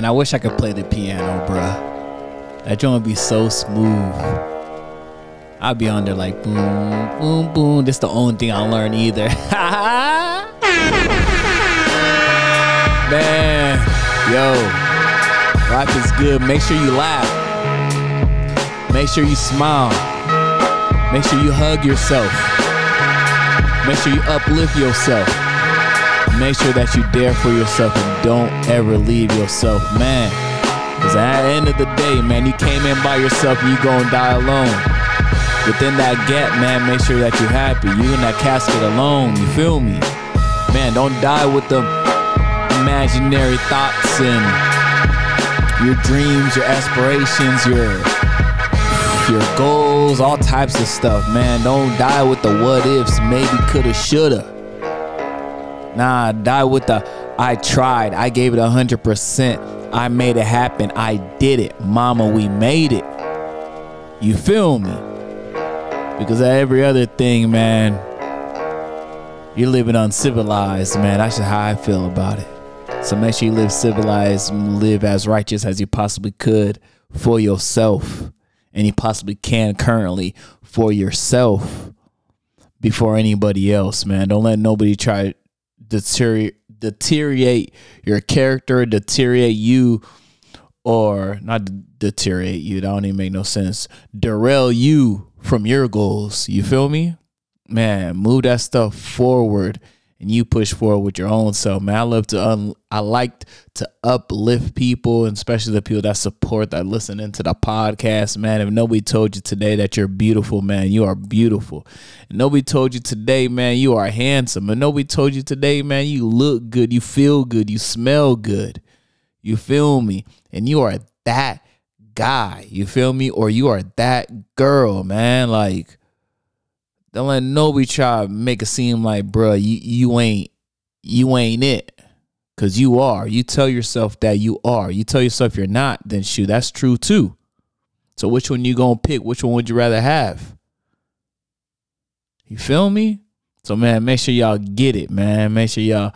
I wish I could play the piano, bruh. That joint would be so smooth. I'd be on there like boom, boom, boom. This the only thing I learned either. Man, yo, life is good. Make sure you laugh. Make sure you smile. Make sure you hug yourself. Make sure you uplift yourself. Make sure that you dare for yourself and don't ever leave yourself, man. Because at the end of the day, man, you came in by yourself and you gonna die alone. Within that gap, man, make sure that you're happy. You in that casket alone, you feel me? Man, don't die with the imaginary thoughts and your dreams, your aspirations, your goals, all types of stuff, man. Don't die with the what ifs, maybe, coulda, shoulda. Nah, die with the I tried, I gave it 100%, I made it happen, I did it, mama, we made it. You feel me? Because of every other thing, man, you're living uncivilized, man. That's just how I feel about it. So make sure you live civilized, live as righteous as you possibly could for yourself, and you possibly can currently for yourself before anybody else, man. Don't let nobody try deteriorate your character, deteriorate you, or not deteriorate you. That don't even make no sense. Derail you from your goals. You feel me? Man, move that stuff forward and you push forward with your own self, man. I like to uplift people, and especially the people that support, that listen into the podcast, man. If nobody told you today that you're beautiful, man, you are beautiful. And nobody told you today, man, you are handsome. And nobody told you today, man, you look good, you feel good, you smell good. You feel me? And you are that guy, you feel me? Or you are that girl, man. Like, don't let nobody try to make it seem like, bruh, you ain't it. Because you are. You tell yourself that you are. You tell yourself you're not, then shoot, that's true too. So which one you gonna pick? Which one would you rather have? You feel me? So, man, make sure y'all get it, man. Make sure y'all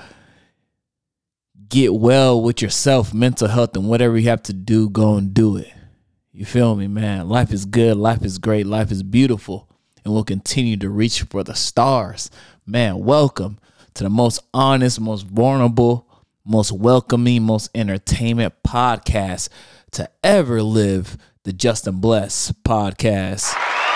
get well with yourself, mental health, and whatever you have to do, go and do it. You feel me, man? Life is good. Life is great. Life is beautiful. And we'll continue to reach for the stars. Man, welcome to the most honest, most vulnerable, most welcoming, most entertainment podcast to ever live, the Justin Bless podcast.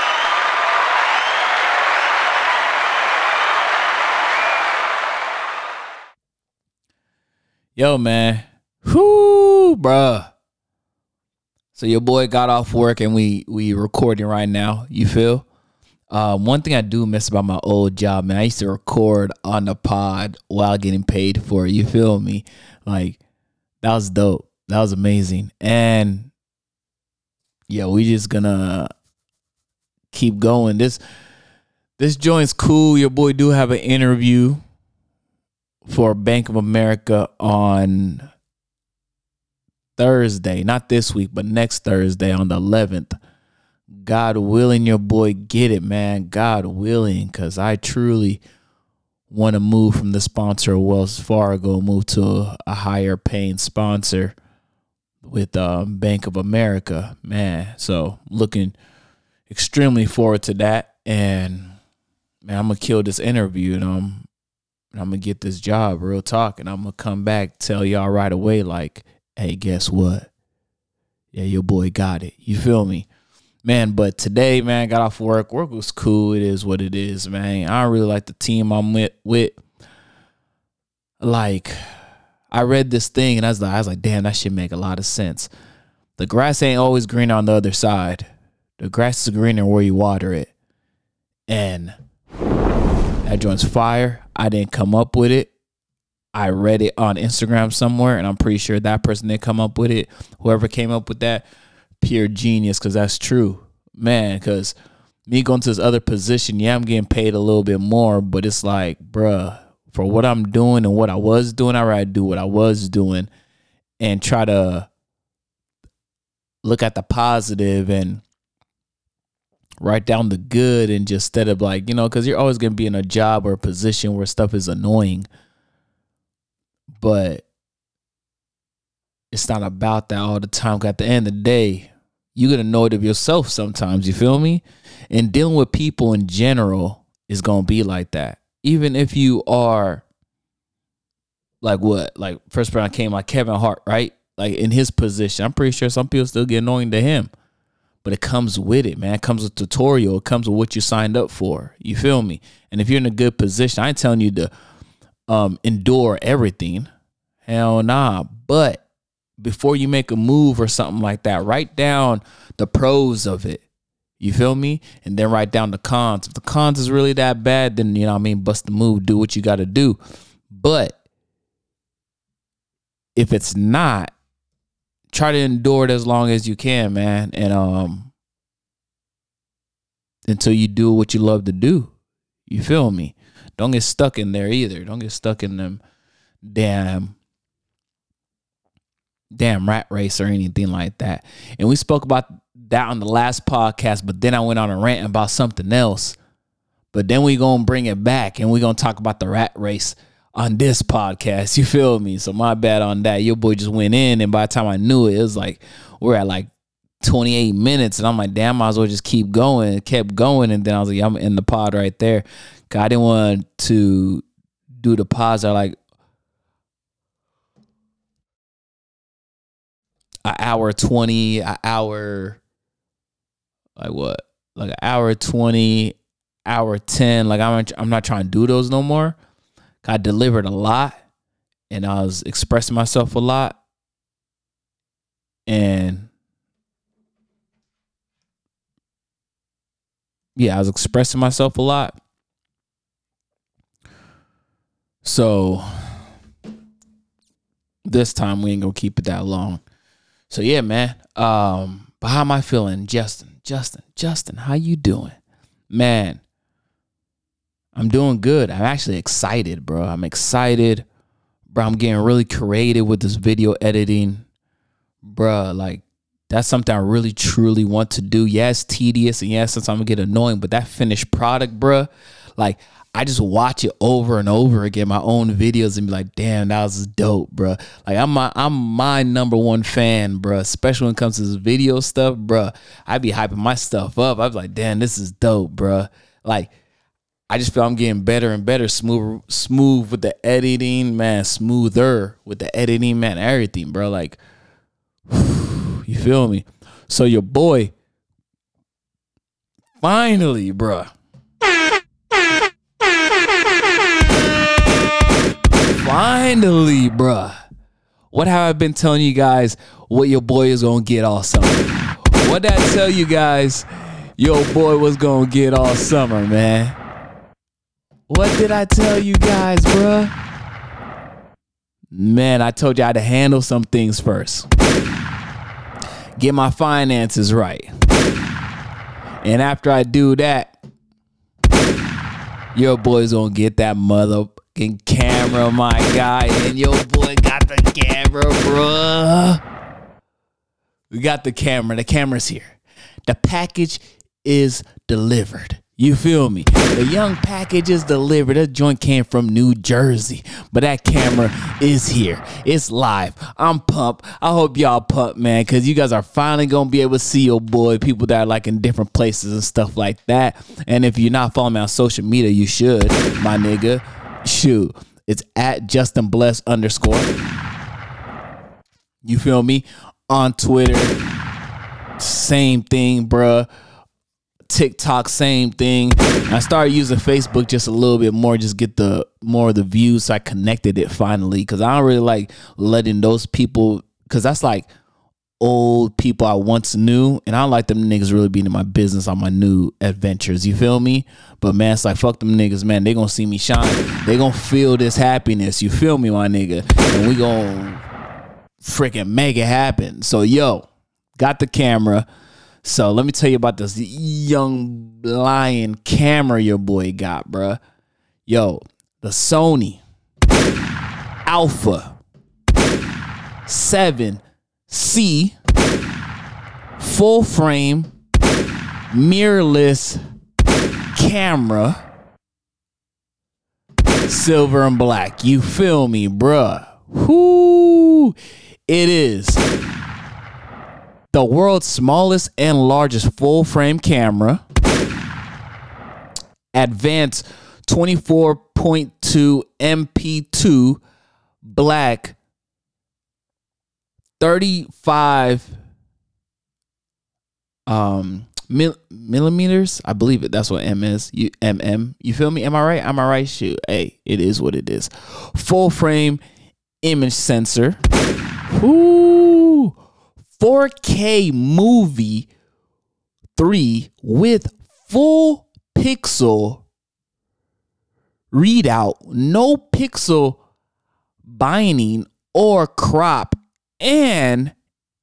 Yo, man. Whoo, bruh. So your boy got off work and we recording right now. You feel? One thing I do miss about my old job, man, I used to record on the pod while getting paid for it. You feel me? Like, that was dope. That was amazing. And yeah, we just gonna keep going. This joint's cool. Your boy do have an interview for Bank of America on Thursday. Not this week, but next Thursday on the 11th. God willing, your boy get it, man. God willing, because I truly want to move from the sponsor of Wells Fargo, move to a higher paying sponsor with Bank of America, man. So looking extremely forward to that. And man, I'm going to kill this interview, and I'm going to get this job, real talk. And I'm going to come back, tell y'all right away, like, hey, guess what? Yeah, your boy got it. You feel me? Man, but today, man, got off work. Work was cool. It is what it is, man. I don't really like the team I'm with. Like, I read this thing, and I was like, damn, that shit make a lot of sense. The grass ain't always green on the other side. The grass is greener where you water it. And that joint's fire. I didn't come up with it. I read it on Instagram somewhere, and I'm pretty sure that person didn't come up with it. Whoever came up with that, pure genius, because that's true, man. Because me going to this other position, yeah, I'm getting paid a little bit more, but it's like, bruh, for what I'm doing and what I was doing, I'd rather do what I was doing and try to look at the positive and write down the good, and just instead of like, you know, because you're always going to be in a job or a position where stuff is annoying, but it's not about that all the time. 'Cause at the end of the day, you're going to know it of yourself sometimes. You feel me? And dealing with people in general is going to be like that. Even if you are like what? Like first person I came, like Kevin Hart, right? Like in his position, I'm pretty sure some people still get annoying to him. But it comes with it, man. It comes with tutorial. It comes with what you signed up for. You feel me? And if you're in a good position, I ain't telling you to endure everything. Hell nah. But before you make a move or something like that, write down the pros of it. You feel me? And then write down the cons. If the cons is really that bad, then, you know what I mean, bust the move, do what you got to do. But if it's not, try to endure it as long as you can, man. And until you do what you love to do. You feel me? Don't get stuck in there either. Don't get stuck in them damn rat race or anything like that. And we spoke about that on the last podcast, but then I went on a rant about something else. But then we gonna bring it back and we gonna talk about the rat race on this podcast. You feel me? So my bad on that. Your boy just went in, and by the time I knew it, it was like we're at like 28 minutes, and I'm like, damn, I might as well just keep going. It kept going, and then I was like, I'm in the pod right there. Cause I didn't want to do the pods that are like an hour 20, an hour, like what? Like an hour 20, hour 10. Like I'm not trying to do those no more. I delivered a lot, and I was expressing myself a lot, and yeah, I was expressing myself a lot. So this time we ain't gonna keep it that long. So yeah, man. But how am I feeling? Justin, how you doing? Man, I'm doing good. I'm actually excited, bro. I'm excited. Bro, I'm getting really creative with this video editing. Bro, like, that's something I really, truly want to do. Yeah, it's tedious, and yeah, sometimes I'm going to get annoying, but that finished product, bro, like, I just watch it over and over again, my own videos, and be like, damn, that was dope, bro. Like, I'm my number one fan, bro, especially when it comes to this video stuff, bro. I be hyping my stuff up. I was like, damn, this is dope, bro. Like, I just feel I'm getting better and better, smooth with the editing, man, smoother with the editing, man, everything, bro. Like, you feel me? So your boy, finally, bro. Finally, bro. What have I been telling you guys what your boy is going to get all summer? What did I tell you guys your boy was going to get all summer, man? What did I tell you guys, bro? Man, I told you I had to handle some things first. Get my finances right. And after I do that, your boy's gonna get that motherfucking camera, my guy. And your boy got the camera, bro. We got the camera. The camera's here. The package is delivered. You feel me? The young package is delivered. That joint came from New Jersey, but that camera is here. It's live. I'm pumped. I hope y'all pumped, man, because you guys are finally going to be able to see your boy, people that are like in different places and stuff like that. And if you're not following me on social media, you should, my nigga. Shoot. It's at Justin Bless _. You feel me? On Twitter, same thing, bruh. TikTok, same thing. I started using Facebook just a little bit more, just get the more of the views. So I connected it finally, because I don't really like letting those people, because that's like old people I once knew, and I don't like them niggas really being in my business on my new adventures. You feel me? But man, it's like, fuck them niggas, man. They gonna see me shine. They gonna feel this happiness. You feel me, my nigga? And we gonna freaking make it happen. So yo, got the camera. So let me tell you about this young lion camera your boy got, bruh. Yo, the Sony Alpha 7C full frame mirrorless camera, silver and black. You feel me, bruh? Whoo! It is the world's smallest and largest full-frame camera, advanced 24.2 MP2 black 35 millimeters. I believe it. That's what M is. You feel me? Am I right? Am I right? Shoot. Hey, it is what it is. Full frame image sensor. Ooh. 4K movie 3 with full pixel readout, no pixel binding or crop, and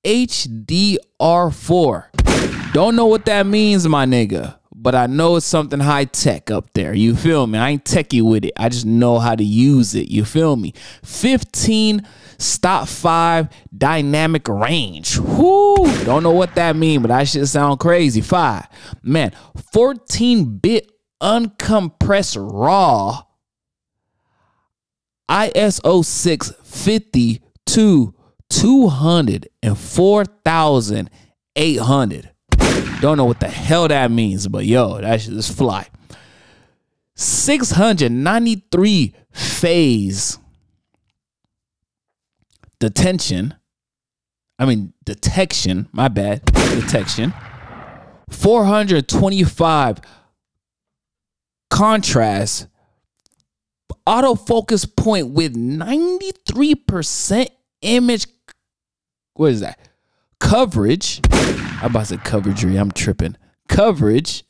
HDR4. Don't know what that means, my nigga, but I know it's something high tech up there. You feel me? I ain't techie with it. I just know how to use it. You feel me? 15 stop 5 dynamic range. Whoo! Don't know what that means, but that shit sound crazy. 5. Man, 14-bit uncompressed RAW. ISO 650 to 204,800. Don't know what the hell that means, but yo, that shit is fly. 693 phase detection. My bad. Detection. 425 contrast. Autofocus point with 93% image. What is that? Coverage. I'm about to say coveragery. I'm tripping. Coverage.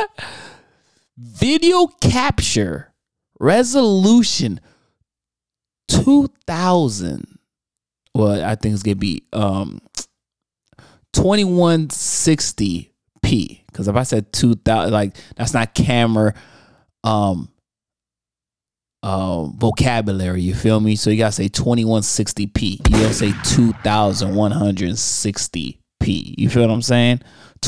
Video capture. Resolution 2000. Well, I think it's gonna be 2160p. Because if I said 2000, like that's not camera vocabulary, you feel me? So you gotta say 2160p. You don't say 2160p. You feel what I'm saying?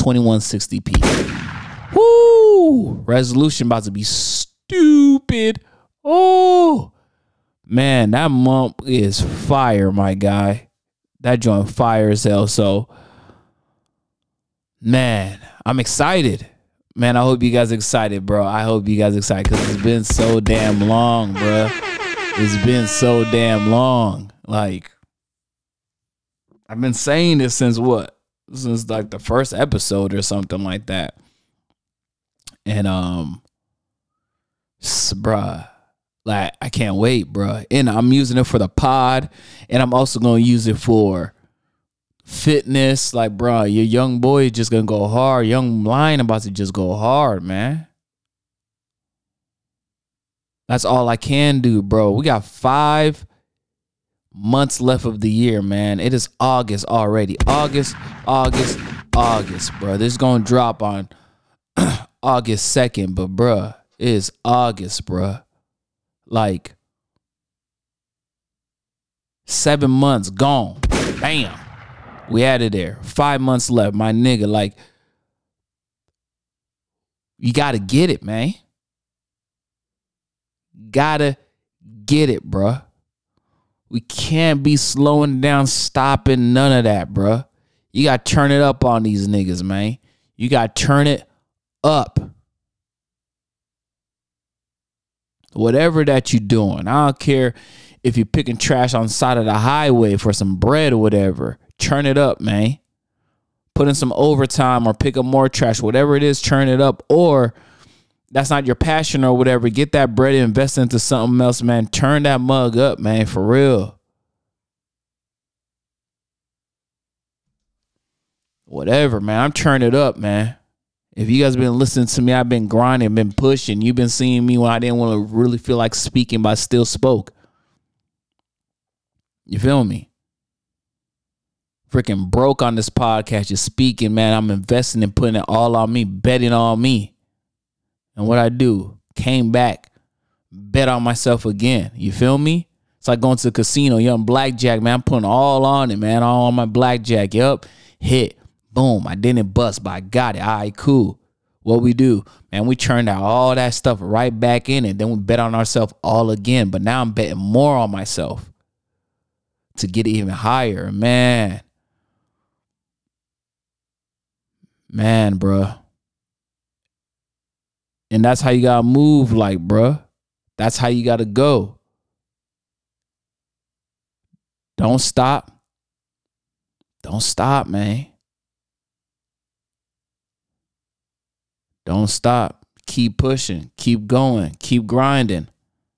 2160p. Woo! Resolution about to be stupid. Oh man, that mump is fire, my guy. That joint fire as hell. So man, I'm excited. Man, I hope you guys excited, bro. I hope you guys excited because it's been so damn long, bro. It's been so damn long. Like, I've been saying this since what? Since like the first episode or something like that. And bruh, like I can't wait, bruh. And I'm using it for the pod, and I'm also gonna use it for fitness. Like, bro, your young boy just gonna go hard. Young Lion about to just go hard, man. That's all I can do, bro. We got 5 months left of the year, man. It is August already. August, bro. This is gonna drop on August 2nd, but bro, it is August, bro. Like 7 months gone. Bam. We out of there. 5 months left, my nigga. Like, you gotta get it, man. Gotta get it, bruh. We can't be slowing down, stopping, none of that, bruh. You gotta turn it up on these niggas, man. You gotta turn it up. Whatever that you doing. I don't care if you're picking trash on the side of the highway for some bread or whatever. Turn it up, man. Put in some overtime or pick up more trash. Whatever it is, turn it up. Or that's not your passion or whatever. Get that bread and invest into something else, man. Turn that mug up, man, for real. Whatever, man. I'm turning it up, man. If you guys been listening to me, I've been grinding, been pushing. You've been seeing me when I didn't want to really feel like speaking, but I still spoke. You feel me? Freaking broke on this podcast. You're speaking, man. I'm investing and putting it all on me, betting on me. And what I do, came back, bet on myself again. You feel me? It's like going to the casino, young blackjack, man. I'm putting all on it, man. All on my blackjack. Yup. Hit. Boom. I didn't bust, but I got it. All right, cool. What we do, man, we turned out all that stuff right back in it. Then we bet on ourselves all again. But now I'm betting more on myself to get even higher. Man, bruh. And that's how you gotta move, like, bruh. That's how you gotta go. Don't stop. Don't stop, man. Don't stop. Keep pushing. Keep going. Keep grinding.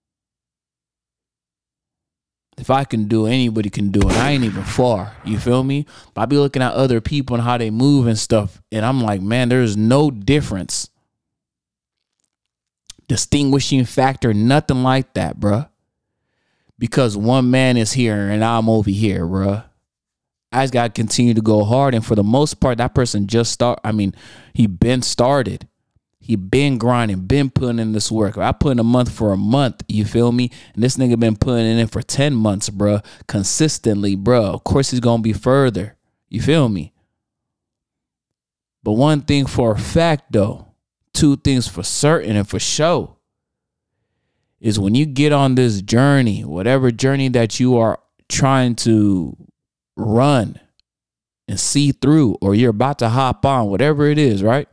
If I can do it, anybody can do it. I ain't even far. You feel me? But I be looking at other people and how they move and stuff. And I'm like, man, there's no difference. Distinguishing factor, nothing like that, bruh. Because one man is here and I'm over here, bruh. I just gotta continue to go hard. And for the most part, that person he been started. He been grinding, been putting in this work. I put in a month for a month, you feel me? And this nigga been putting it in for 10 months, bruh. Consistently, bruh. Of course he's gonna be further. You feel me? But one thing for a fact, though, two things for certain and for sure, is when you get on this journey, whatever journey that you are trying to run and see through, or you're about to hop on, whatever it is, right?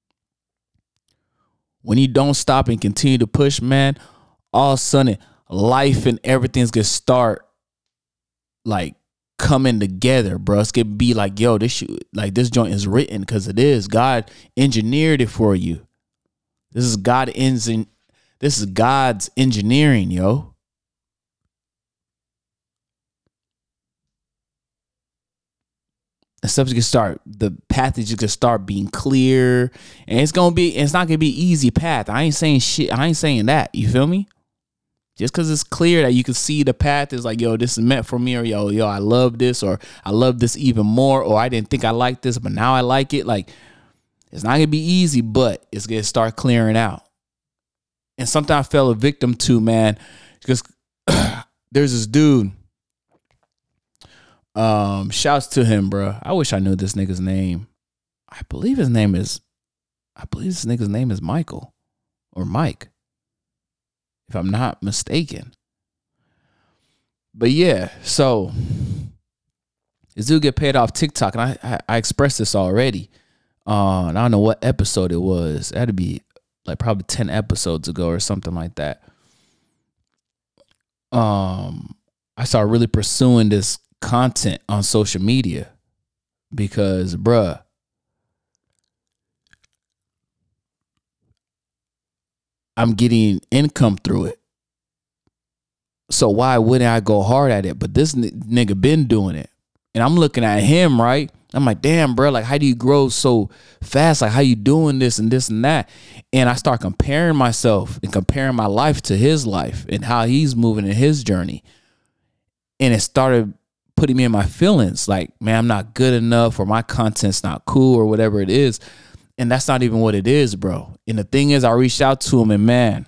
When you don't stop and continue to push, man, all of a sudden life and everything's gonna start like coming together, bro. It's gonna be like, yo, this joint is written, because it is. God engineered it for you. This is God's engineering, yo. And stuff's gonna start, the path is just gonna start being clear, and it's not gonna be easy path. I ain't saying shit. I ain't saying that. You feel me? Just because it's clear that you can see the path is like, yo, this is meant for me, or yo, I love this, or I love this even more, or I didn't think I liked this, but now I like it. Like, it's not gonna be easy, but it's gonna start clearing out. And something I fell a victim to, man, because there's this dude. Shouts to him, bro. I wish I knew this nigga's name. I believe this nigga's name is Michael or Mike, if I'm not mistaken. But yeah, so this dude get paid off TikTok, and I expressed this already. And I don't know what episode it was. It had to be like probably 10 episodes ago or something like that. I started really pursuing this content on social media because, bruh, I'm getting income through it. So why wouldn't I go hard at it? But this nigga been doing it. And I'm looking at him, right? I'm like, damn, bro, like, how do you grow so fast? Like, how you doing this and this and that? And I start comparing myself and comparing my life to his life and how he's moving in his journey. And it started putting me in my feelings like, man, I'm not good enough, or my content's not cool, or whatever it is. And that's not even what it is, bro. And the thing is, I reached out to him, and man,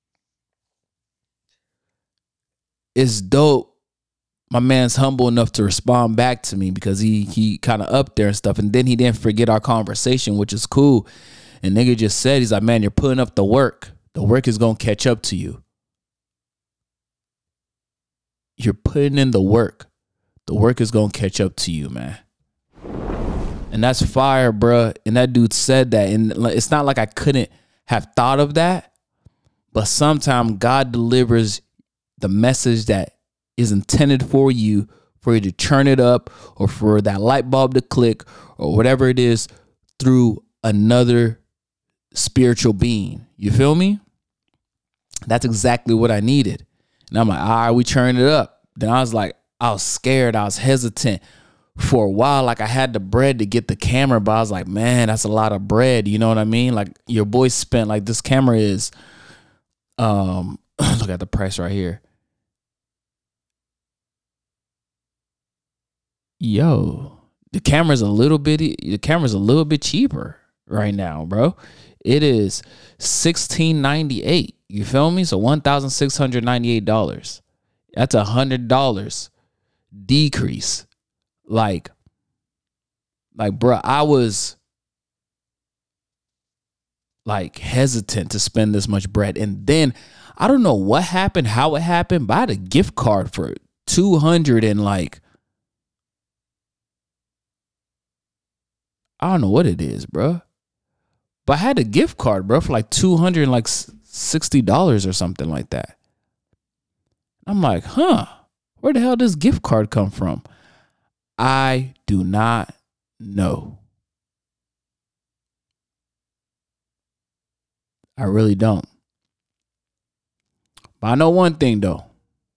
it's dope. My man's humble enough to respond back to me because he kind of up there and stuff. And then he didn't forget our conversation, which is cool. And nigga just said, he's like, man, you're putting up the work. The work is going to catch up to you. You're putting in the work. The work is going to catch up to you, man. And that's fire, bruh. And that dude said that. And it's not like I couldn't have thought of that. But sometimes God delivers the message that is intended for you to turn it up, or for that light bulb to click, or whatever it is, through another spiritual being. You feel me? That's exactly what I needed. And I'm like, all right, we turn it up. Then I was scared. I was hesitant for a while. Like, I had the bread to get the camera, but I was like, man, that's a lot of bread. You know what I mean? Like, your boy spent, like, this camera is, look at the price right here. Yo, the camera's a little bit cheaper right now, bro. It is $1,698. You feel me? So $1,698. That's $100 decrease. Like, bro, I was like hesitant to spend this much bread. And then I don't know what happened, how it happened, but I had a gift card for 200 and like, I don't know what it is, bro. But I had a gift card, bro, for like $260 or something like that. I'm like, huh, where the hell does gift card come from? I do not know. I really don't. But I know one thing though.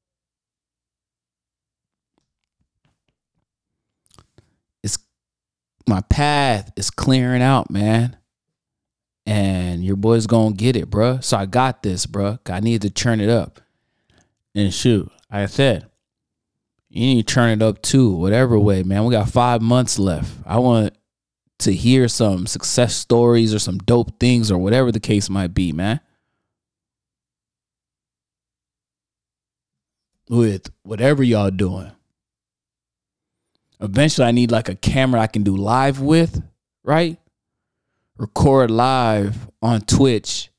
It's my path is clearing out, man. And your boy's gonna get it, bro. So I got this, bro. I need to turn it up. And shoot, like I said, you need to turn it up too, whatever way, man. We got 5 months left. I want to hear some success stories or some dope things or whatever the case might be, man. With whatever y'all doing. Eventually, I need like a camera I can do live with, right? Record live on Twitch.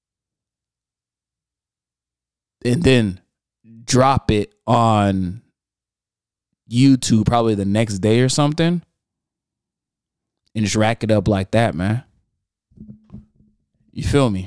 And then drop it on YouTube probably the next day or something. And just rack it up like that, man. You feel me?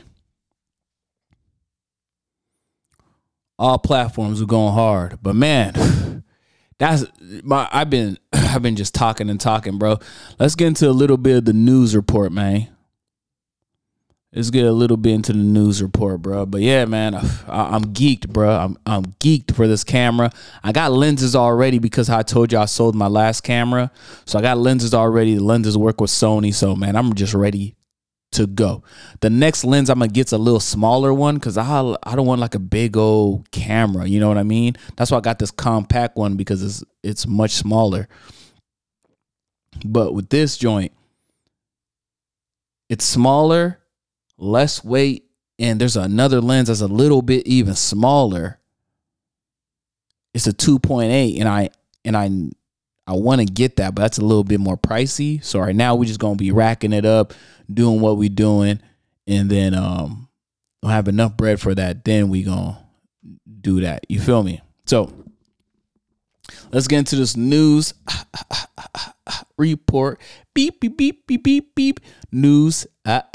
All platforms are going hard. But man, I've been just talking and talking, bro. Let's get into a little bit of the news report, man. Let's get a little bit into the news report, bro. But yeah, man, I'm geeked, bro. I'm geeked for this camera. I got lenses already because I told you I sold my last camera. So I got lenses already. The lenses work with Sony. So, man, I'm just ready to go. The next lens I'm going to get's a little smaller one because I don't want like a big old camera. You know what I mean? That's why I got this compact one because it's much smaller. But with this joint, it's smaller, less weight, and there's another lens that's a little bit even smaller. It's a 2.8, and I want to get that, but that's a little bit more pricey. So right now we're just gonna be racking it up, doing what we doing, and then we'll have enough bread for that. Then we gonna do that. You feel me? So let's get into this news report. Beep beep beep beep beep beep. News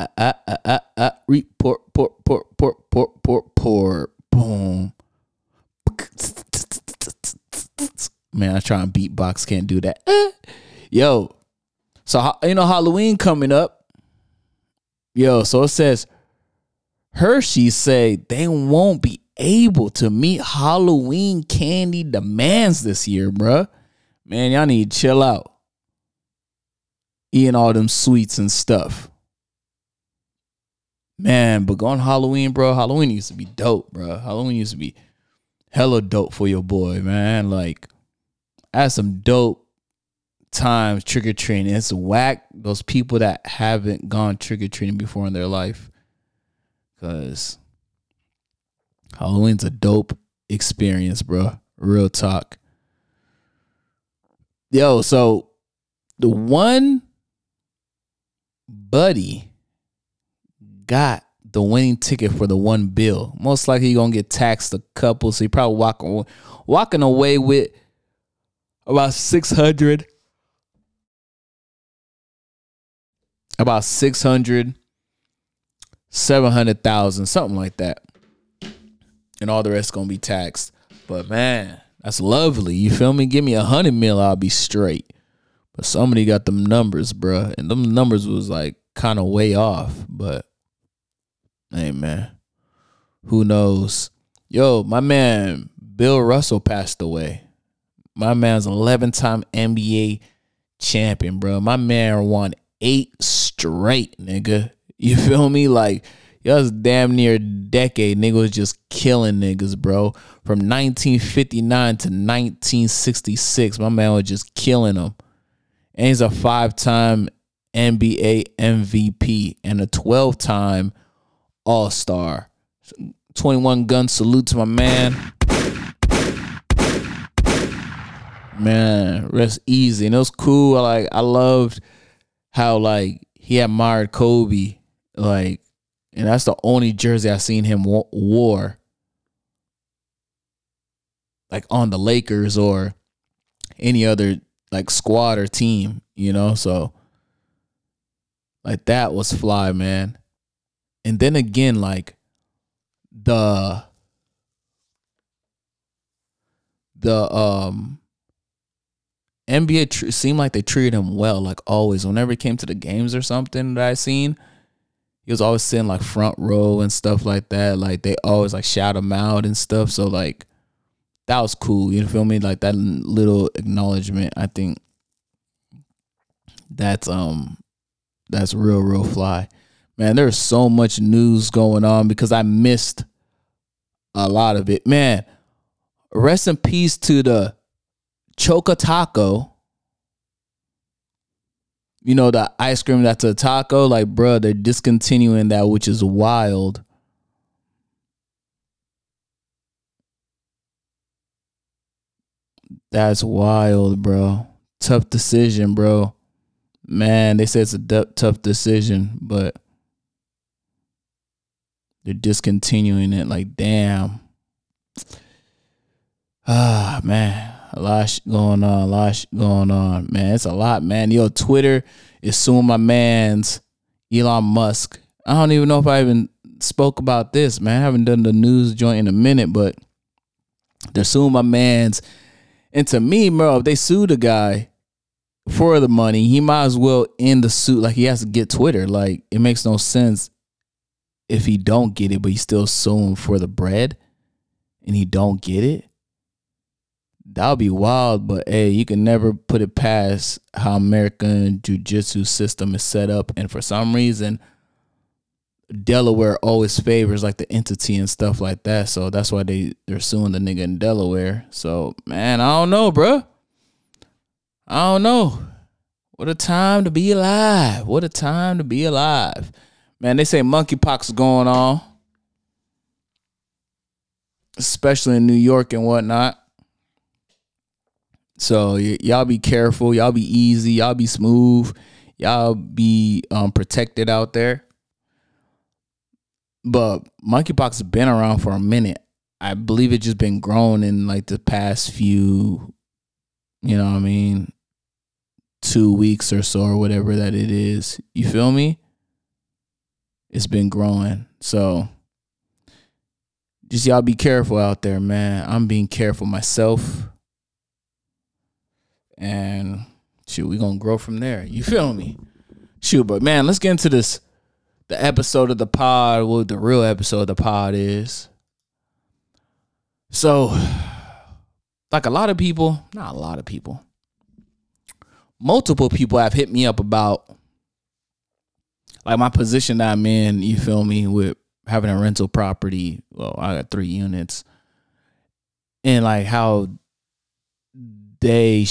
report boom. Man, I try and beatbox, can't do that. Yo, so you know Halloween coming up. Yo, so it says Hershey say they won't be able to meet Halloween candy demands this year, bruh. Man, y'all need to chill out. Eating all them sweets and stuff. Man, but going Halloween, bro. Halloween used to be dope, bro. Halloween used to be hella dope for your boy, man. Like, I had some dope times trick-or-treating. It's whack those people that haven't gone trick-or-treating before in their life. Because Halloween's a dope experience, bro. Real talk. Yo, so the one buddy got the winning ticket for the one bill. Most likely he gonna get taxed a couple, so he probably walking away with about 600, 700,000, something like that, and all the rest gonna be taxed. But man, that's lovely. You feel me? Give me 100 mil, I'll be straight. But somebody got them numbers, bruh, and them numbers was like kind of way off. But hey, man, who knows? Yo, my man Bill Russell passed away. My man's 11-time NBA champion, bro. My man won 8 straight, nigga. You feel me? Like, yo, was damn near a decade. Nigga was just killing niggas, bro. From 1959 to 1966, my man was just killing them. And he's a 5-time NBA MVP and a 12-time All-Star. 21 gun salute to my man. Man, rest easy. And it was cool. I loved how he admired Kobe. And that's the only jersey I seen him wore. like on the Lakers or any other like squad or team, you know? So like that was fly, man. And then again, like the NBA seemed like they treated him well, like always. Whenever it came to the games or something that I seen, he was always sitting like front row and stuff like that. Like they always like shout him out and stuff. So like that was cool. You feel me? Like that little acknowledgement. I think that's real fly. Man, there's so much news going on because I missed a lot of it. Man, rest in peace to the Choco Taco. You know, the ice cream that's a taco. Like, bro, they're discontinuing that, which is wild. That's wild, bro. Tough decision, bro. Man, they said it's a tough decision, but they're discontinuing it. Like, damn. Ah, man. A lot going on. Man, it's a lot, man. Yo, Twitter is suing my man's Elon Musk. I don't even know if I even spoke about this, man. I haven't done the news joint in a minute, but they're suing my man's. And to me, bro, if they sue the guy for the money, he might as well end the suit. Like, he has to get Twitter. Like, it makes no sense if he don't get it, but he's still suing for the bread and he don't get it. That would be wild, but hey, you can never put it past how American jiu-jitsu system is set up. And for some reason, Delaware always favors like the entity and stuff like that. So that's why they're suing the nigga in Delaware. So, man, I don't know, bro. I don't know. What a time to be alive. What a time to be alive. Man, they say monkeypox is going on, especially in New York and whatnot. So y'all be careful. Y'all be easy. Y'all be smooth. Y'all be protected out there. But monkeypox has been around for a minute. I believe it's just been growing in like the past few, you know what I mean, 2 weeks or so or whatever that it is. You feel me? It's been growing. So just y'all be careful out there, man. I'm being careful myself. And shoot, we gonna grow from there. You feel me? Shoot, but man, let's get into this. The episode of the pod, what the real episode of the pod is. So, like a lot of people, not a lot of people, multiple people have hit me up about like my position that I'm in, you feel me, with having a rental property. Well, I got 3 units. And like how they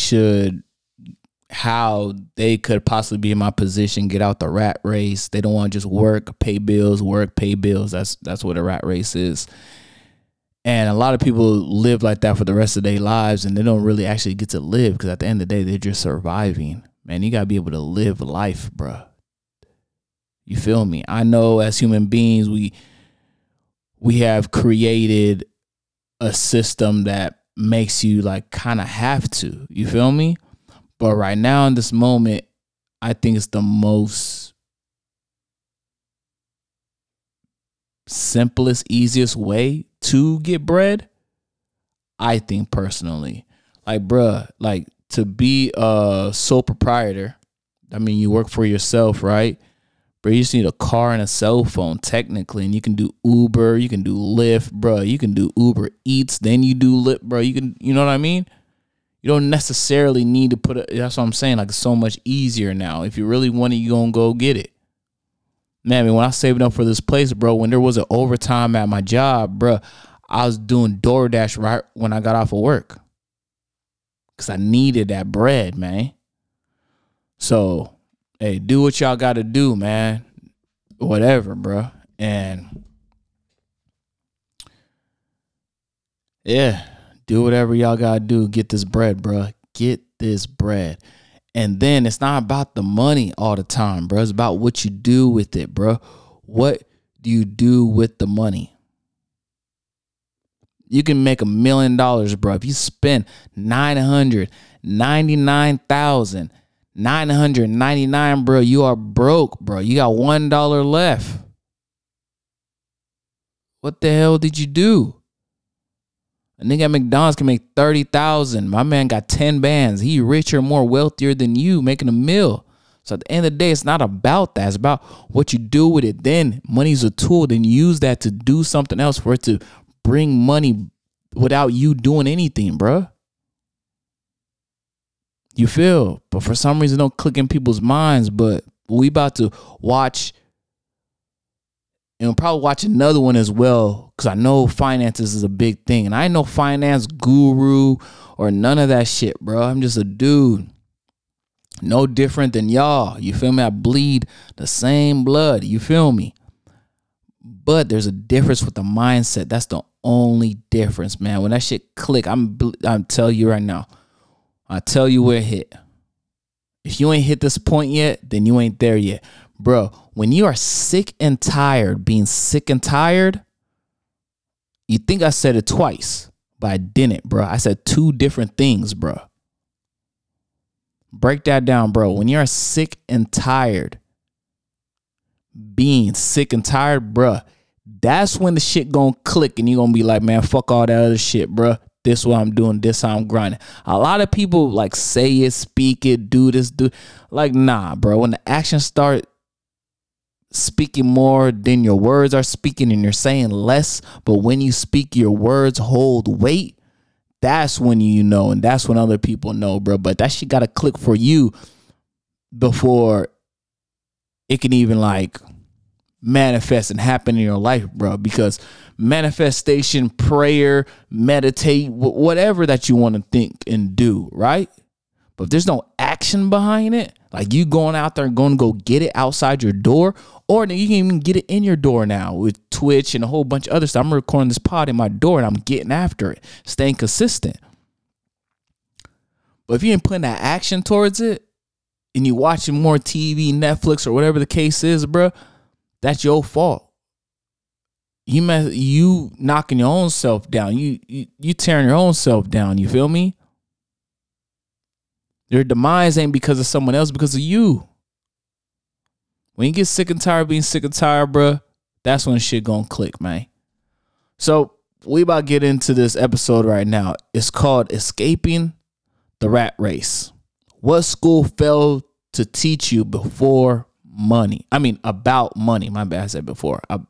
could possibly be in my position, get out the rat race. They don't want to just work, pay bills. That's what a rat race is. And a lot of people live like that for the rest of their lives, and they don't really actually get to live because at the end of the day, they're just surviving. Man, you got to be able to live life, bro. You feel me? I know as human beings, we have created a system that makes you like kind of have to. You feel me? But right now in this moment, I think it's the most simplest, easiest way to get bread. I think personally, like, bruh, like to be a sole proprietor, I mean, you work for yourself, right? But you just need a car and a cell phone technically, and you can do Uber, you can do Lyft, bruh. You can do Uber Eats, then you do Lyft, bruh. You know what I mean? You don't necessarily need to that's what I'm saying. Like, it's so much easier now. If you really want it, you gonna go get it. Man, I mean, when I saved up for this place, bro, when there was an overtime at my job, bro, I was doing DoorDash right when I got off of work. Because I needed that bread, man. So, hey, do what y'all got to do, man. Whatever, bro. And, yeah, do whatever y'all got to do. Get this bread, bro. Get this bread. And then it's not about the money all the time, bro. It's about what you do with it, bro. What do you do with the money? You can make $1 million, bro. If you spend 999,999, bro, you are broke, bro. You got $1 left. What the hell did you do? A nigga at McDonald's can make 30,000. My man got 10 bands. He richer, more wealthier than you, making a meal. So at the end of the day, it's not about that. It's about what you do with it. Then money's a tool. Then use that to do something else for it to bring money without you doing anything, bro. You feel? But for some reason, don't click in people's minds. But we about to watch, and we'll probably watch another one as well, because I know finances is a big thing. And I ain't no finance guru or none of that shit, bro. I'm just a dude. No different than y'all. You feel me? I bleed the same blood. You feel me? But there's a difference with the mindset. That's the only difference, man. When that shit click, I'm telling you right now. I tell you where it hit. If you ain't hit this point yet, then you ain't there yet. Bro, when you are sick and tired, being sick and tired, you think I said it twice, but I didn't, bro. I said two different things, bro. Break that down, bro. When you're sick and tired, being sick and tired, bro, that's when the shit gonna click and you're gonna be like, man, fuck all that other shit, bro. This what I'm doing, this how I'm grinding. A lot of people like say it, speak it, do this, do like, nah, bro. When the actions start speaking more than your words are speaking and you're saying less, but when you speak, your words hold weight. That's when you know, and that's when other people know, bro. But that shit got to click for you before it can even like manifest and happen in your life, bro. Because manifestation, prayer, meditate, whatever that you want to think and do, right? But if there's no action behind it, like you going out there and going to go get it outside your door, or you can even get it in your door now with Twitch and a whole bunch of other stuff. I'm recording this pod in my door and I'm getting after it, staying consistent. But if you ain't putting that action towards it and you watching more TV, Netflix, or whatever the case is, bro, that's your fault. You knocking your own self down. You tearing your own self down. You feel me? Your demise ain't because of someone else, because of you. When you get sick and tired of being sick and tired, bro, that's when shit gonna click, man. So we about to get into this episode right now. It's called Escaping the Rat Race. What school failed to teach you before money? I mean, about money. My bad, I said before. I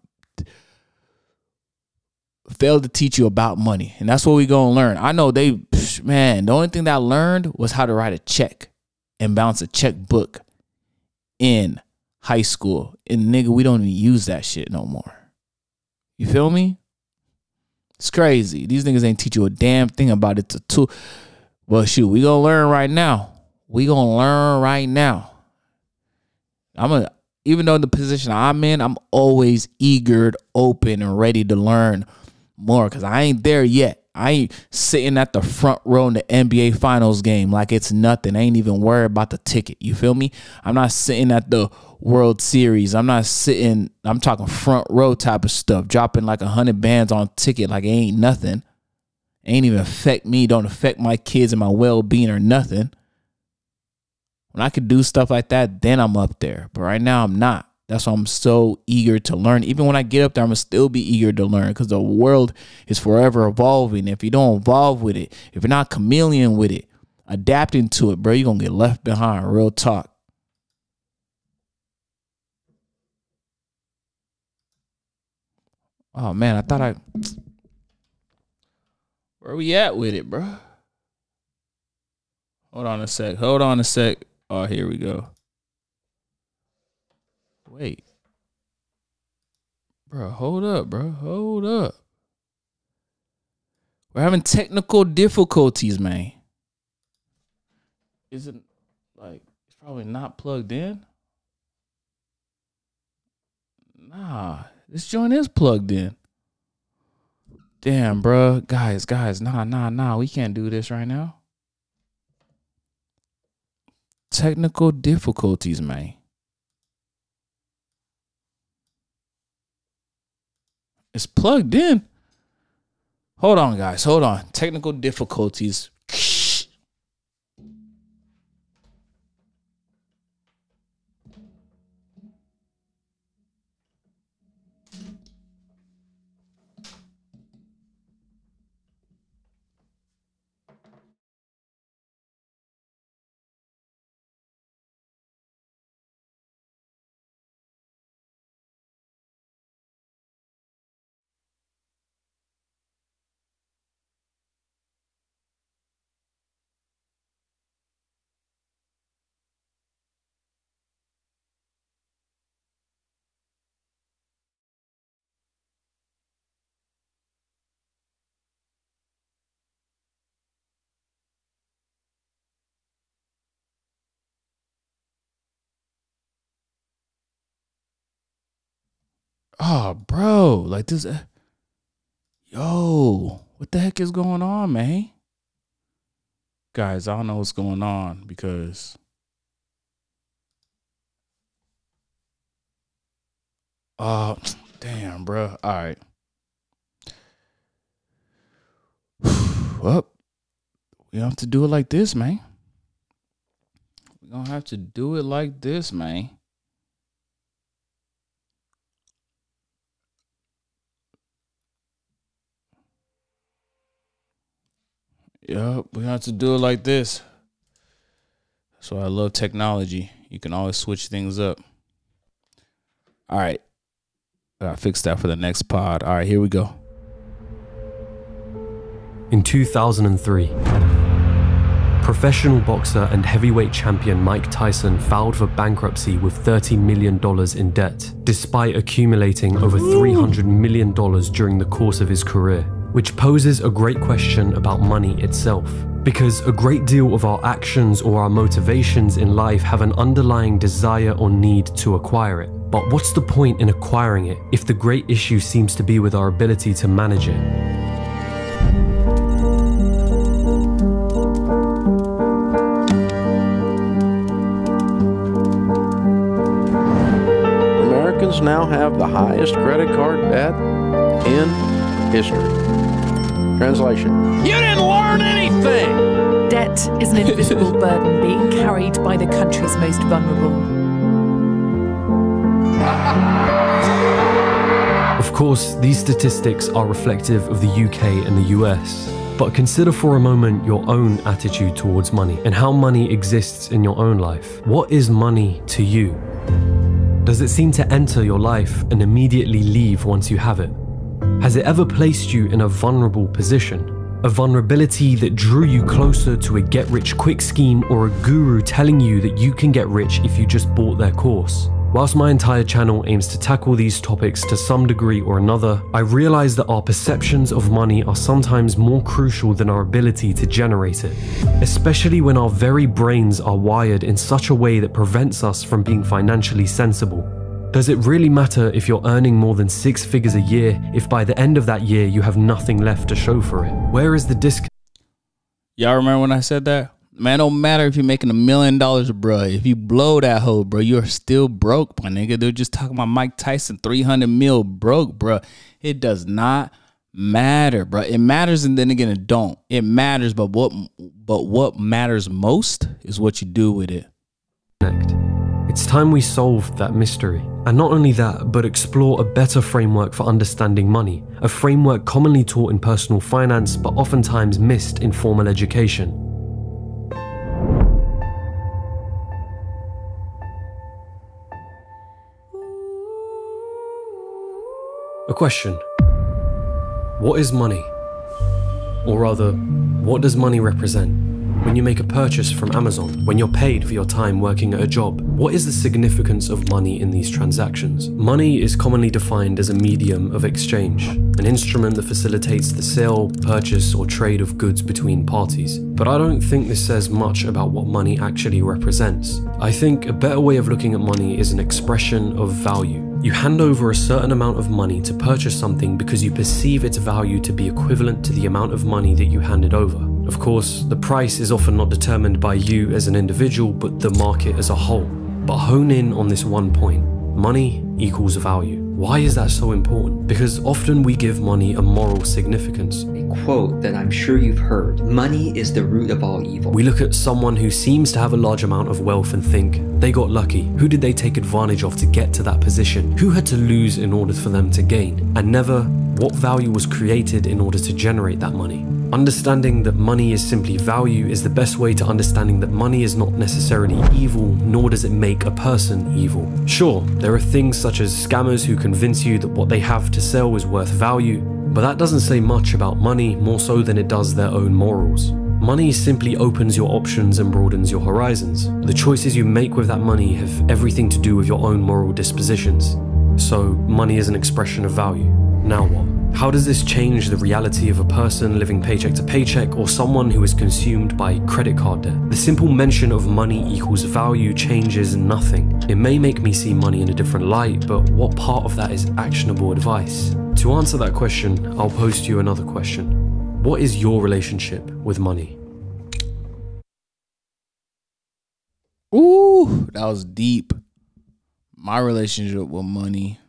failed to teach you about money. And that's what we gonna learn. I know the only thing that I learned was how to write a check and bounce a checkbook in high school. And nigga, we don't even use that shit no more. You feel me? It's crazy. These niggas ain't teach you a damn thing about it well, shoot, we gonna learn right now. We gonna learn right now. Even though in the position I'm in, I'm always eager, open, and ready to learn more, because I ain't there yet. I ain't sitting at the front row in the NBA Finals game like it's nothing. I ain't even worried about the ticket. You feel me? I'm not sitting at the World Series. I'm talking front row type of stuff. Dropping like 100 bands on a ticket like it ain't nothing. Ain't even affect me. Don't affect my kids and my well-being or nothing. When I could do stuff like that, then I'm up there. But right now I'm not. That's why I'm so eager to learn. Even when I get up there, I'm going to still be eager to learn, because the world is forever evolving. If you don't evolve with it, if you're not chameleon with it, adapting to it, bro, you're going to get left behind. Real talk. Oh, man, where we at with it, bro? Hold on a sec. Oh, here we go. Wait. Bro, hold up. We're having technical difficulties, man. Is it like it's probably not plugged in? Nah, this joint is plugged in. Damn, bro. Guys, nah. We can't do this right now. Technical difficulties, man. It's plugged in. Hold on, guys. Hold on. Technical difficulties. Oh, bro. Like this. Yo, what the heck is going on, man? Guys, I don't know what's going on because damn, bro. All right. Well, we have to do it like this, man. We're gonna have to do it like this, man. Yep, we have to do it like this. That's why I love technology. You can always switch things up. All right. I gotta fix that for the next pod. All right, here we go. In 2003, professional boxer and heavyweight champion Mike Tyson filed for bankruptcy with $30 million in debt, despite accumulating over $300 million during the course of his career, which poses a great question about money itself. Because a great deal of our actions or our motivations in life have an underlying desire or need to acquire it. But what's the point in acquiring it if the great issue seems to be with our ability to manage it? Americans now have the highest credit card debt in history. Translation: you didn't learn anything! Debt is an invisible burden being carried by the country's most vulnerable. Of course, these statistics are reflective of the UK and the US, but consider for a moment your own attitude towards money and how money exists in your own life. What is money to you? Does it seem to enter your life and immediately leave once you have it? Has it ever placed you in a vulnerable position? A vulnerability that drew you closer to a get-rich-quick scheme or a guru telling you that you can get rich if you just bought their course? Whilst my entire channel aims to tackle these topics to some degree or another, I realize that our perceptions of money are sometimes more crucial than our ability to generate it, especially when our very brains are wired in such a way that prevents us from being financially sensible. Does it really matter if you're earning more than 6 figures a year if by the end of that year you have nothing left to show for it? Where is the disconnect? Y'all remember when I said that? Man, it don't matter if you're making $1 million, bro. If you blow that hoe, bro, you're still broke, my nigga. They're just talking about Mike Tyson, 300 mil broke, bro. It does not matter, bro. It matters, and then again, it don't. It matters, but what matters most is what you do with it. It's time we solved that mystery. And not only that, but explore a better framework for understanding money, a framework commonly taught in personal finance, but oftentimes missed in formal education. A question. What is money? Or rather, what does money represent? When you make a purchase from Amazon, when you're paid for your time working at a job, what is the significance of money in these transactions? Money is commonly defined as a medium of exchange, an instrument that facilitates the sale, purchase, or trade of goods between parties. But I don't think this says much about what money actually represents. I think a better way of looking at money is an expression of value. You hand over a certain amount of money to purchase something because you perceive its value to be equivalent to the amount of money that you handed over. Of course, the price is often not determined by you as an individual, but the market as a whole. But hone in on this one point. Money equals value. Why is that so important? Because often we give money a moral significance. A quote that I'm sure you've heard: money is the root of all evil. We look at someone who seems to have a large amount of wealth and think, they got lucky. Who did they take advantage of to get to that position? Who had to lose in order for them to gain? And never, what value was created in order to generate that money? Understanding that money is simply value is the best way to understanding that money is not necessarily evil, nor does it make a person evil. Sure, there are things such as scammers who convince you that what they have to sell is worth value, but that doesn't say much about money, more so than it does their own morals. Money simply opens your options and broadens your horizons. The choices you make with that money have everything to do with your own moral dispositions. So, money is an expression of value. Now what? How does this change the reality of a person living paycheck to paycheck or someone who is consumed by credit card debt? The simple mention of money equals value changes nothing. It may make me see money in a different light, but what part of that is actionable advice? To answer that question, I'll pose to you another question. What is your relationship with money? Ooh, that was deep. My relationship with money.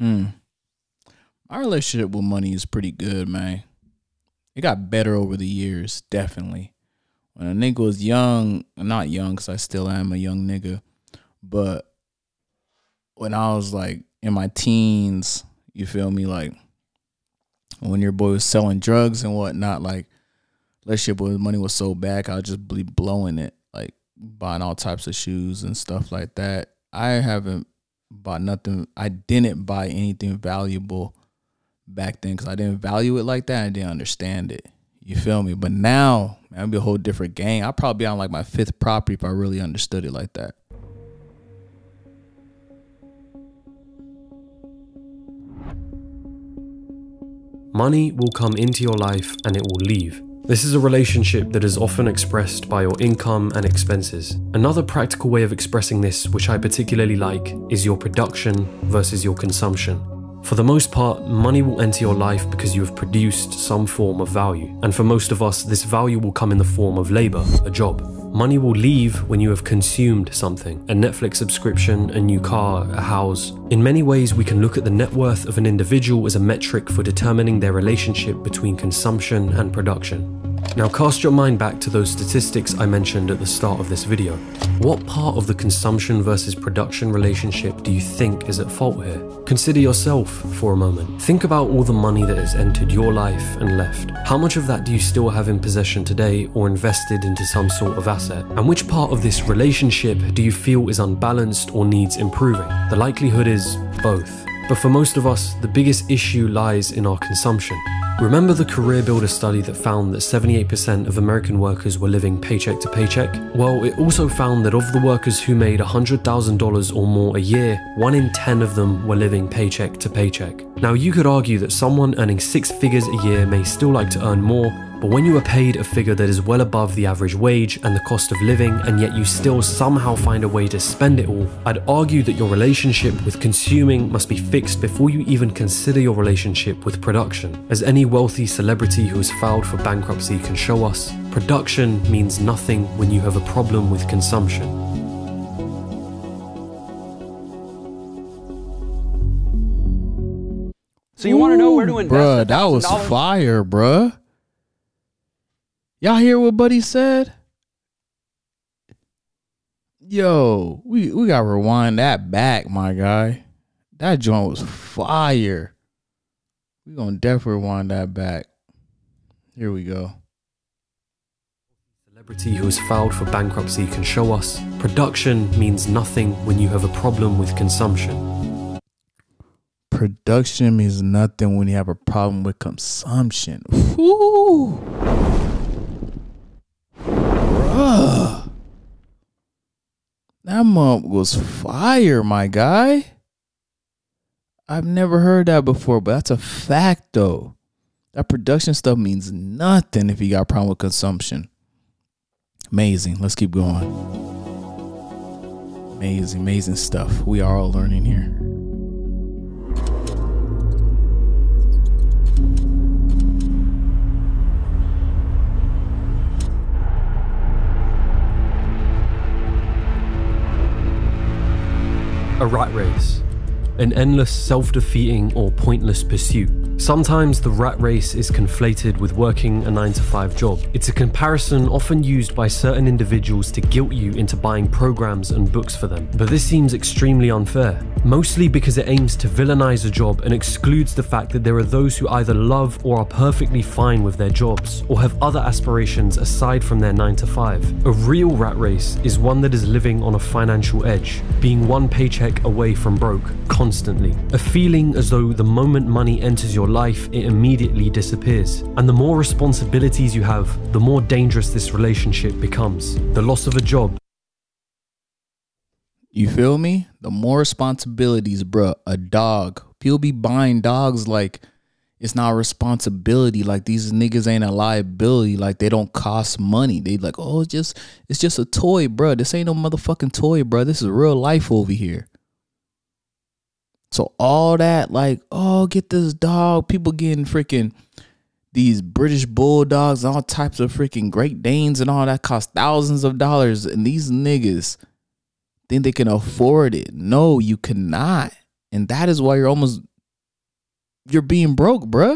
My relationship with money is pretty good, man. It got better over the years, definitely. When a nigga was young, not young because I still am a young nigga, but when I was like in my teens, you feel me? Like when your boy was selling drugs and whatnot, like relationship with money was so bad, I would just be blowing it, like buying all types of shoes and stuff like that. I haven't bought nothing. I didn't buy anything valuable back then because I didn't value it like that. I didn't understand it. You feel me? But now, man, it'd be a whole different game. I'd probably be on like my 5th property if I really understood it like that. Money will come into your life and it will leave. This is a relationship that is often expressed by your income and expenses. Another practical way of expressing this, which I particularly like, is your production versus your consumption. For the most part, money will enter your life because you have produced some form of value. And for most of us, this value will come in the form of labor, a job. Money will leave when you have consumed something, a Netflix subscription, a new car, a house. In many ways, we can look at the net worth of an individual as a metric for determining their relationship between consumption and production. Now cast your mind back to those statistics I mentioned at the start of this video. What part of the consumption versus production relationship do you think is at fault here? Consider yourself for a moment. Think about all the money that has entered your life and left. How much of that do you still have in possession today or invested into some sort of asset? And which part of this relationship do you feel is unbalanced or needs improving? The likelihood is both. But for most of us, the biggest issue lies in our consumption. Remember the Career Builder study that found that 78% of American workers were living paycheck to paycheck? Well, it also found that of the workers who made $100,000 or more a year, 1 in 10 of them were living paycheck to paycheck. Now you could argue that someone earning 6 figures a year may still like to earn more, but when you are paid a figure that is well above the average wage and the cost of living, and yet you still somehow find a way to spend it all, I'd argue that your relationship with consuming must be fixed before you even consider your relationship with production. As any wealthy celebrity who has filed for bankruptcy can show us, production means nothing when you have a problem with consumption. So you want to know where to invest? Bruh, that was fire, bruh. Y'all hear what Buddy said? Yo, we gotta rewind that back, my guy. That joint was fire. We gonna definitely rewind that back. Here we go. Celebrity who has filed for bankruptcy can show us, production means nothing when you have a problem with consumption. Production means nothing when you have a problem with consumption. Woo! Bruh. That mug was fire, my guy. I've never heard that before, but that's a fact, though. That production stuff means nothing if you got a problem with consumption. Amazing. Let's keep going. Amazing, amazing stuff. We are all learning here. A rat race. an endless, self-defeating or pointless pursuit. Sometimes the rat race is conflated with working a 9-to-5 job. It's a comparison often used by certain individuals to guilt you into buying programs and books for them. But this seems extremely unfair, mostly because it aims to villainize a job and excludes the fact that there are those who either love or are perfectly fine with their jobs, or have other aspirations aside from their 9-to-5. A real rat race is one that is living on a financial edge, being one paycheck away from broke, constantly. A feeling as though the moment money enters your life, it immediately disappears. And the more responsibilities you have, the more dangerous this relationship becomes. The loss of a job. You feel me? The more responsibilities, bruh. A dog. People be buying dogs like it's not a responsibility. Like these niggas ain't a liability. Like they don't cost money. They like, oh, it's just a toy, bruh. This ain't no motherfucking toy, bruh. This is real life over here. So all that, like, oh, get this dog. People getting freaking these British Bulldogs, all types of freaking Great Danes and all that cost thousands of dollars. And these niggas think they can afford it. No, you cannot. And that is why you're being broke, bruh.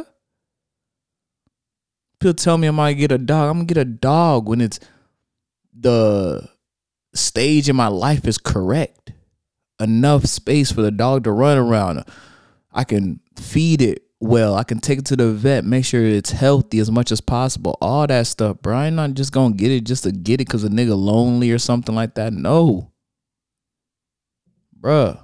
People tell me I might get a dog. I'm going to get a dog when it's the stage in my life is correct. Enough space for the dog to run around. I can feed it well. I can take it to the vet, make sure it's healthy as much as possible. All that stuff, bro. I'm not just going to get it just to get it because a nigga lonely or something like that. No. Bruh.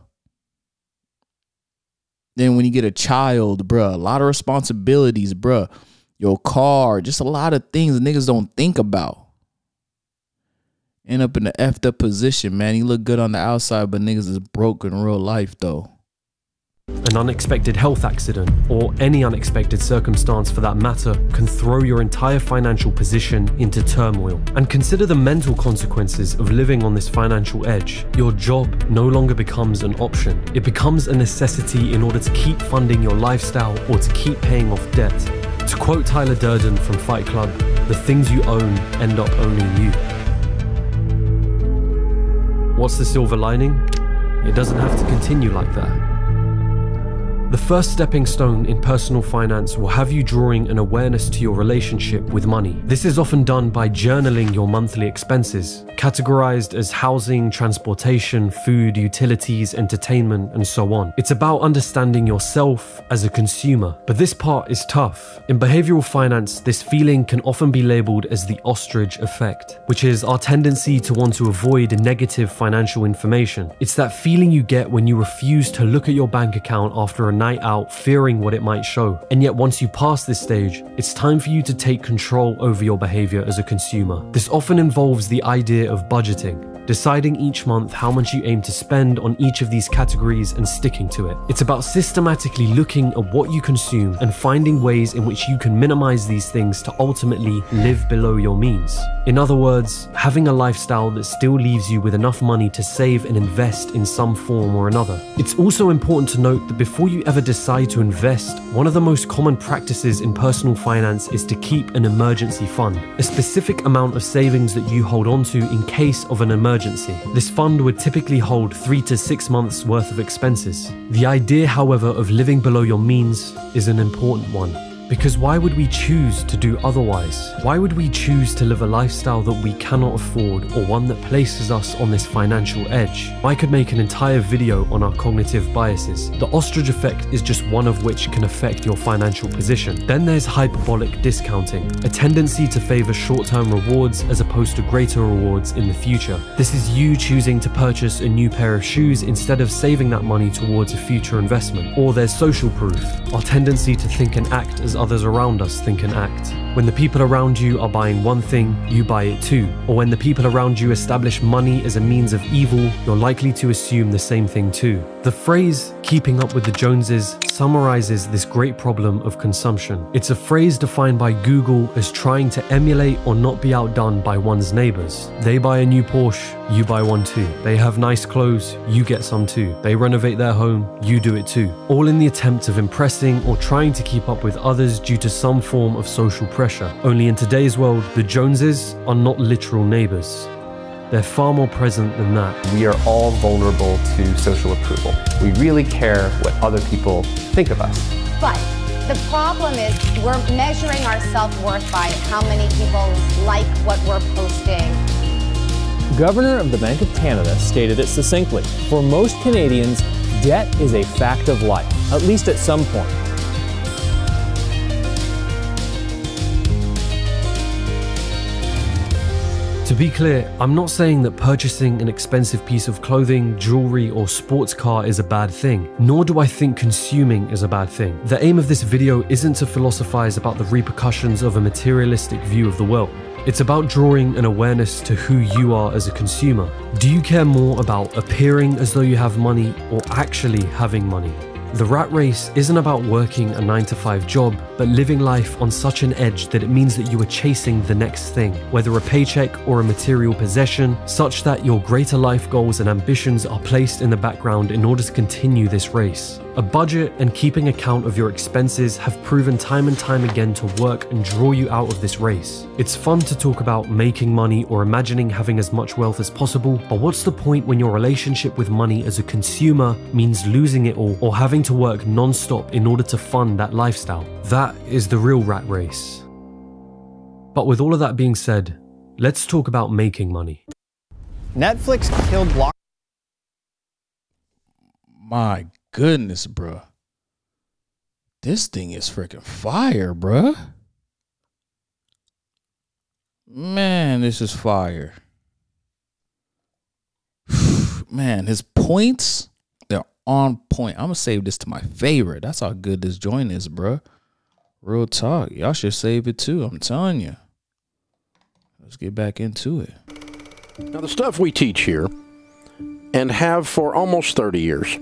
Then when you get a child, bruh, a lot of responsibilities, bruh. Your car, just a lot of things niggas don't think about. End up in the effed up position, man. You look good on the outside, but niggas is broke in real life, though. An unexpected health accident, or any unexpected circumstance for that matter, can throw your entire financial position into turmoil. And consider the mental consequences of living on this financial edge. Your job no longer becomes an option. It becomes a necessity in order to keep funding your lifestyle or to keep paying off debt. To quote Tyler Durden from Fight Club, the things you own end up owning you. What's the silver lining? It doesn't have to continue like that. The first stepping stone in personal finance will have you drawing an awareness to your relationship with money. This is often done by journaling your monthly expenses, categorized as housing, transportation, food, utilities, entertainment, and so on. It's about understanding yourself as a consumer. But this part is tough. In behavioral finance, this feeling can often be labeled as the ostrich effect, which is our tendency to want to avoid negative financial information. It's that feeling you get when you refuse to look at your bank account after a night out, fearing what it might show. And yet once you pass this stage, it's time for you to take control over your behavior as a consumer. This often involves the idea of budgeting, deciding each month how much you aim to spend on each of these categories and sticking to it. It's about systematically looking at what you consume and finding ways in which you can minimize these things to ultimately live below your means. In other words, having a lifestyle that still leaves you with enough money to save and invest in some form or another. It's also important to note that before you ever decide to invest, one of the most common practices in personal finance is to keep an emergency fund, a specific amount of savings that you hold on to in case of an emergency. This fund would typically hold 3 to 6 months worth of expenses. The idea, however, of living below your means is an important one. Because why would we choose to do otherwise? Why would we choose to live a lifestyle that we cannot afford, or one that places us on this financial edge? I could make an entire video on our cognitive biases. The ostrich effect is just one of which can affect your financial position. Then there's hyperbolic discounting, a tendency to favor short-term rewards as opposed to greater rewards in the future. This is you choosing to purchase a new pair of shoes instead of saving that money towards a future investment. Or there's social proof, our tendency to think and act as others around us think and act. When the people around you are buying one thing, you buy it too. Or when the people around you establish money as a means of evil, you're likely to assume the same thing too. The phrase, keeping up with the Joneses, summarizes this great problem of consumption. It's a phrase defined by Google as trying to emulate or not be outdone by one's neighbors. They buy a new Porsche, you buy one too. They have nice clothes, you get some too. They renovate their home, you do it too. All in the attempt of impressing or trying to keep up with others due to some form of social pressure. Only in today's world, the Joneses are not literal neighbors. They're far more present than that. We are all vulnerable to social approval. We really care what other people think of us. But the problem is we're measuring our self-worth by how many people like what we're posting. Governor of the Bank of Canada stated it succinctly. For most Canadians, debt is a fact of life, at least at some point. To be clear, I'm not saying that purchasing an expensive piece of clothing, jewelry, or sports car is a bad thing, nor do I think consuming is a bad thing. The aim of this video isn't to philosophize about the repercussions of a materialistic view of the world. It's about drawing an awareness to who you are as a consumer. Do you care more about appearing as though you have money or actually having money? The rat race isn't about working a 9-to-5 job, but living life on such an edge that it means that you are chasing the next thing, whether a paycheck or a material possession, such that your greater life goals and ambitions are placed in the background in order to continue this race. A budget and keeping account of your expenses have proven time and time again to work and draw you out of this race. It's fun to talk about making money or imagining having as much wealth as possible, but what's the point when your relationship with money as a consumer means losing it all or having to work non-stop in order to fund that lifestyle? That is the real rat race. But with all of that being said, let's talk about making money. Netflix killed Blockbuster. My goodness, bro. This thing is freaking fire, bro. Man, this is fire. Man, his points, they're on point. I'm gonna save this to my favorite. That's how good this joint is, bro. Real talk. Y'all should save it too. I'm telling you. Let's get back into it. Now, the stuff we teach here and have for almost 30 years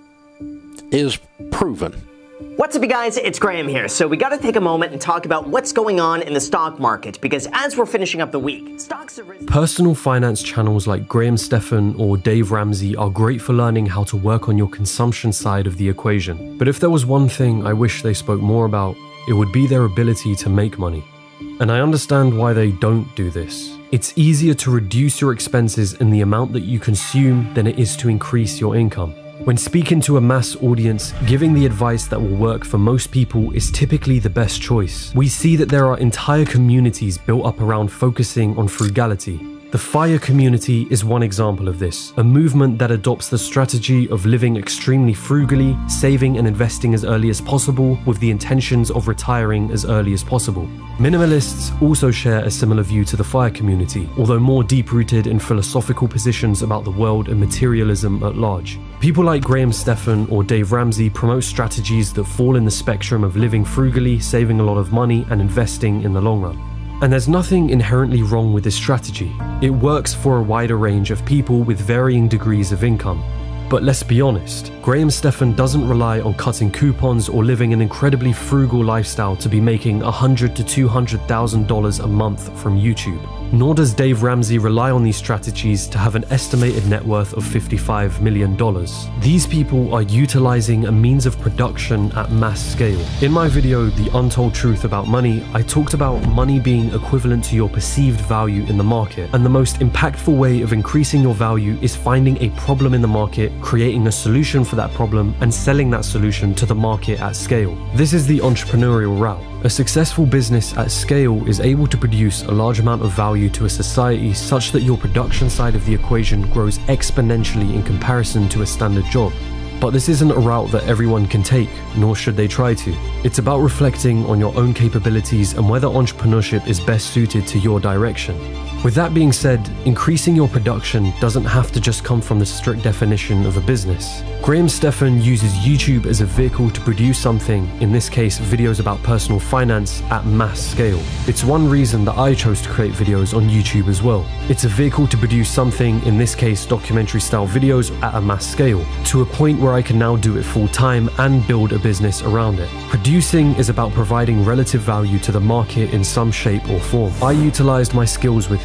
is proven. What's up, you guys? It's Graham here. So we got to take a moment and talk about what's going on in the stock market, because as we're finishing up the week, stocks have risen. Personal finance channels like Graham Stephan or Dave Ramsey are great for learning how to work on your consumption side of the equation. But if there was one thing I wish they spoke more about, it would be their ability to make money. And I understand why they don't do this. It's easier to reduce your expenses and the amount that you consume than it is to increase your income. When speaking to a mass audience, giving the advice that will work for most people is typically the best choice. We see that there are entire communities built up around focusing on frugality. The FIRE community is one example of this, a movement that adopts the strategy of living extremely frugally, saving and investing as early as possible with the intentions of retiring as early as possible. Minimalists also share a similar view to the FIRE community, although more deep-rooted in philosophical positions about the world and materialism at large. People like Graham Stephan or Dave Ramsey promote strategies that fall in the spectrum of living frugally, saving a lot of money, and investing in the long run. And there's nothing inherently wrong with this strategy. It works for a wider range of people with varying degrees of income. But let's be honest, Graham Stephan doesn't rely on cutting coupons or living an incredibly frugal lifestyle to be making $100,000 to $200,000 a month from YouTube. Nor does Dave Ramsey rely on these strategies to have an estimated net worth of $55 million. These people are utilizing a means of production at mass scale. In my video, The Untold Truth About Money, I talked about money being equivalent to your perceived value in the market. And the most impactful way of increasing your value is finding a problem in the market, creating a solution for that problem, and selling that solution to the market at scale. This is the entrepreneurial route. A successful business at scale is able to produce a large amount of value to a society such that your production side of the equation grows exponentially in comparison to a standard job. But this isn't a route that everyone can take, nor should they try to. It's about reflecting on your own capabilities and whether entrepreneurship is best suited to your direction. With that being said, increasing your production doesn't have to just come from the strict definition of a business. Graham Stephan uses YouTube as a vehicle to produce something, in this case videos about personal finance, at mass scale. It's one reason that I chose to create videos on YouTube as well. It's a vehicle to produce something, in this case documentary style videos, at a mass scale, to a point where I can now do it full time and build a business around it. Producing is about providing relative value to the market in some shape or form. I utilized my skills with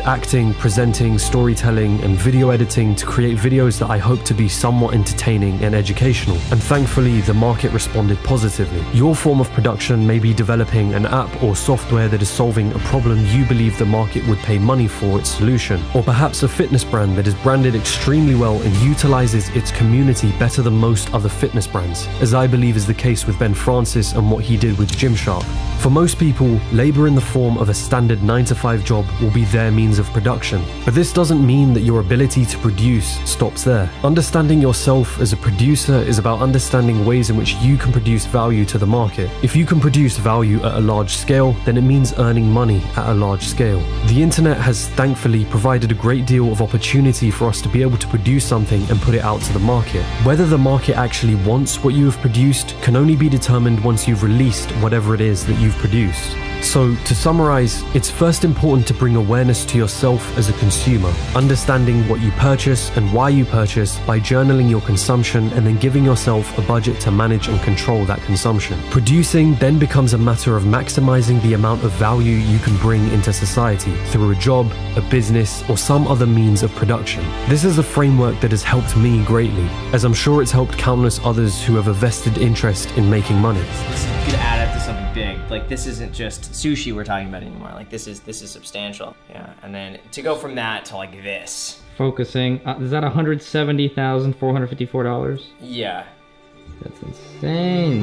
acting, presenting, storytelling, and video editing to create videos that I hope to be somewhat entertaining and educational. And thankfully, the market responded positively. Your form of production may be developing an app or software that is solving a problem you believe the market would pay money for its solution. Or perhaps a fitness brand that is branded extremely well and utilizes its community better than most other fitness brands, as I believe is the case with Ben Francis and what he did with Gymshark. For most people, labor in the form of a standard 9-to-5 job will be their means of production. But this doesn't mean that your ability to produce stops there. Understanding yourself as a producer is about understanding ways in which you can produce value to the market. If you can produce value at a large scale, then it means earning money at a large scale. The internet has thankfully provided a great deal of opportunity for us to be able to produce something and put it out to the market. Whether the market actually wants what you have produced can only be determined once you've released whatever it is that you've produced. So, to summarize, it's first important to bring awareness to yourself as a consumer, understanding what you purchase and why you purchase by journaling your consumption and then giving yourself a budget to manage and control that consumption. Producing then becomes a matter of maximizing the amount of value you can bring into society through a job, a business, or some other means of production. This is a framework that has helped me greatly, as I'm sure it's helped countless others who have a vested interest in making money. You could add up to something big. Like, this isn't just sushi we're talking about anymore. Like, this is substantial. Yeah, and then to go from that to like this. Focusing, is that $170,454? Yeah. That's insane.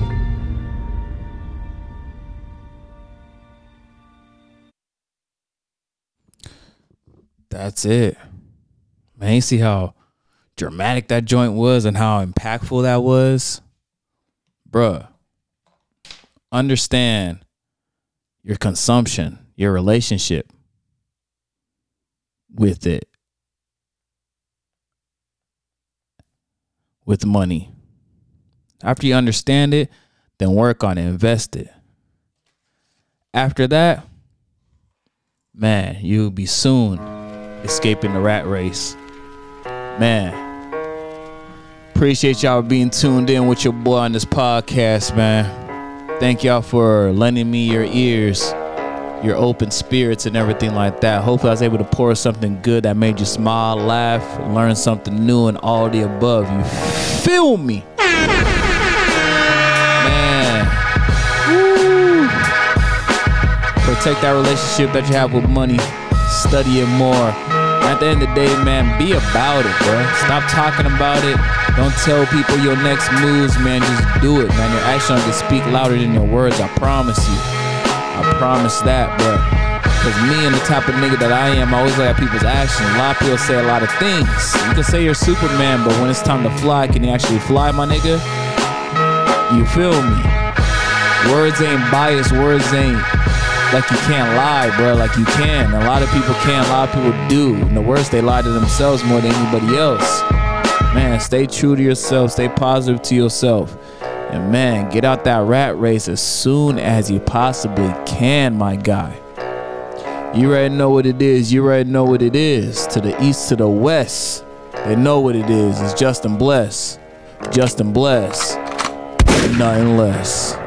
That's it. Man, you see how dramatic that joint was and how impactful that was? Bruh. Understand your consumption, your relationship with it, with money. After you understand it, then work on it, invest it. After that, man, you'll be soon escaping the rat race. Man, appreciate y'all being tuned in with your boy on this podcast, man. Thank y'all for lending me your ears, your open spirits and everything like that. Hopefully I was able to pour something good that made you smile, laugh, learn something new, and all the above. You feel me? Man. Woo. Protect that relationship that you have with money. Study it more. At the end of the day, man, be about it, bro. Stop talking about it. Don't tell people your next moves, man. Just do it, man. Your action can speak louder than your words. I promise you. I promise that, bro. Because me and the type of nigga that I am, I always look at people's actions. A lot of people say a lot of things. You can say you're Superman, but when it's time to fly, can you actually fly, my nigga? You feel me? Words ain't biased. Words ain't like you can't lie, bro. Like you can. A lot of people can't. A lot of people do. And the worst, they lie to themselves more than anybody else. Man, stay true to yourself. Stay positive to yourself. And man, get out that rat race as soon as you possibly can, my guy. You already know what it is. You already know what it is. To the east, to the west, they know what it is. It's Justin Bless. Justin Bless. Nothing less.